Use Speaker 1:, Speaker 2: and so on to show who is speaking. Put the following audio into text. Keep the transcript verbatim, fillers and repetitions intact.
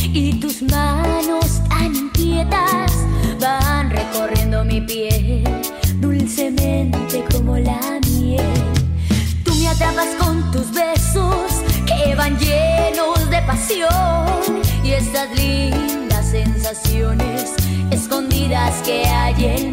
Speaker 1: y tus manos tan inquietas van recorriendo mi piel dulcemente como la miel. Tú me atrapas con tus besos que van llenos de pasión y estas lindas sensaciones escondidas que hay en